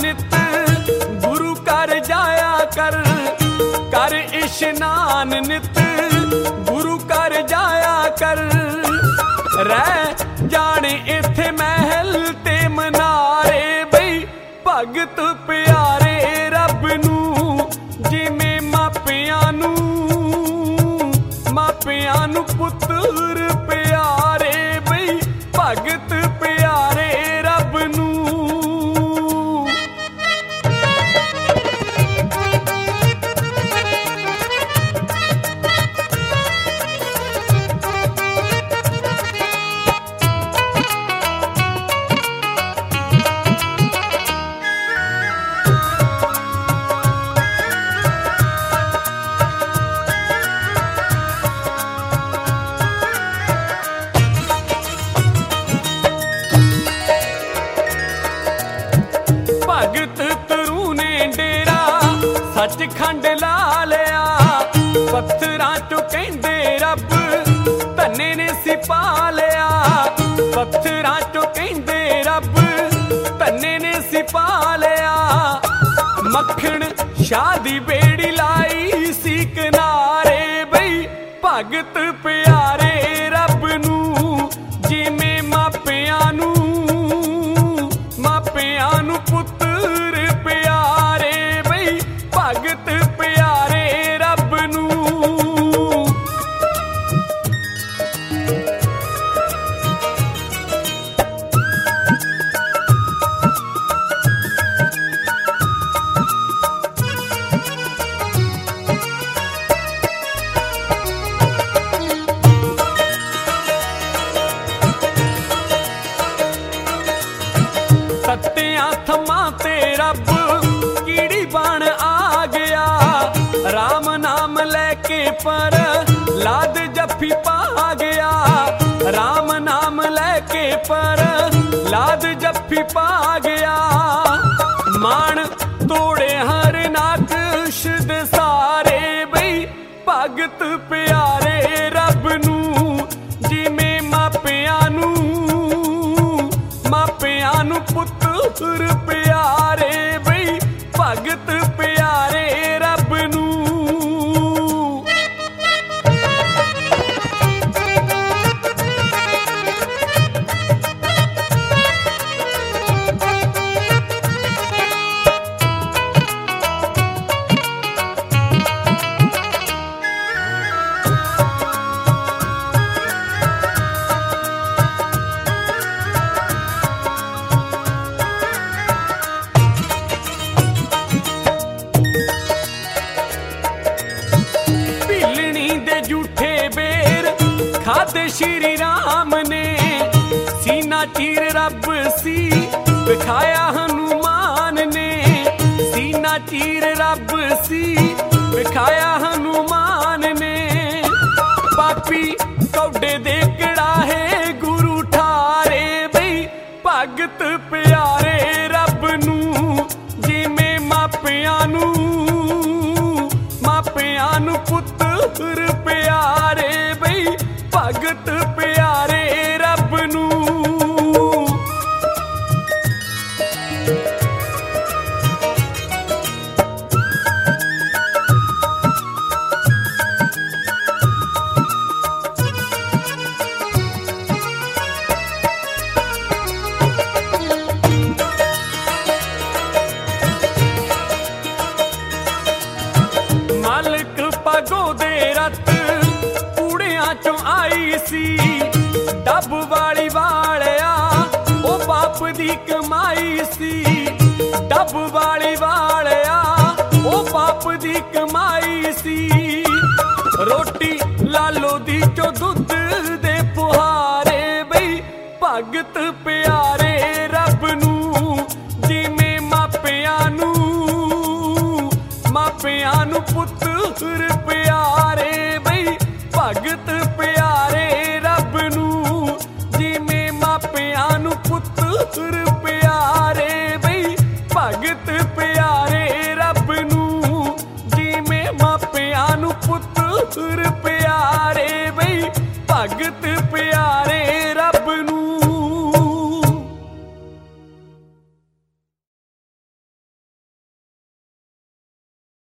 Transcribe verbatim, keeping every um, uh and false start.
नित गुरु कर जाया कर, कर इशनान नित गुरु कर जाया कर। रह जाने इथे महल ते मनारे बई भगत प्यारे रब नू, जिमें मापियां नू मापियां नू पुत्र प्यारे बई भगत प्यारे रब नू। भगत तरू ने डेरा सचखंड ला लिया, पत्थरां चों कहंदे रब धन्ने ने सिपा लिया। पत्थरां चों कहंदे रब धन्ने ने सिपा लिया। मक्खण शाह दी बेड़ी लाई सी किनारे बई भगत प्यारे रब नू, जिमें मापियां नू मापियां नू पुत्र प्यारे बई भगत प्यारे रब नू। सत्तियां थमां ते रब कीड़ी बन आ गया, राम नाम लैके पर लाद जफ्फी पा गया। राम नाम लैके पर लाद जफ्फी पा गया। मान तोड़े हर नाकश दे सारे बई भगत प्यारे रब नू, जिमें मापियां नू मापियां नू पुत्र प्यारे बई भगत प्यारे रब नू। झूठे बेर खादे श्री राम ने, सीना चीर रब सी विखाया हनुमान ने। सीना चीर रब सी विखाया हनुमान ने। पापी कौडे दे कड़ाहे गुरु ठारे बई भगत प्यारे रब नू, जिमें मापियां नू मापियां नू पुत्र प्यारे बई भगत प्यारे रब नू। मालिक पगो दे रत कूड़ियां चों आई सी, डब वाली वालिया ओ बाप दी कमाई सी। डब वाली वालिया ओ बाप दी कमाई सी। रोटी लालो दी चो दुध दे पुहारे बई भगत प्यारे रब नू, जिमें मापियां नू मापियां नू पुत्र प्यारे बई भगत प्यारे रब नू, जिमें मापियां नू पुत्र प्यारे बई भगत प्यारे रब नू, जिमें मापियां नू पुत्र प्यारे बई भगत प्यारे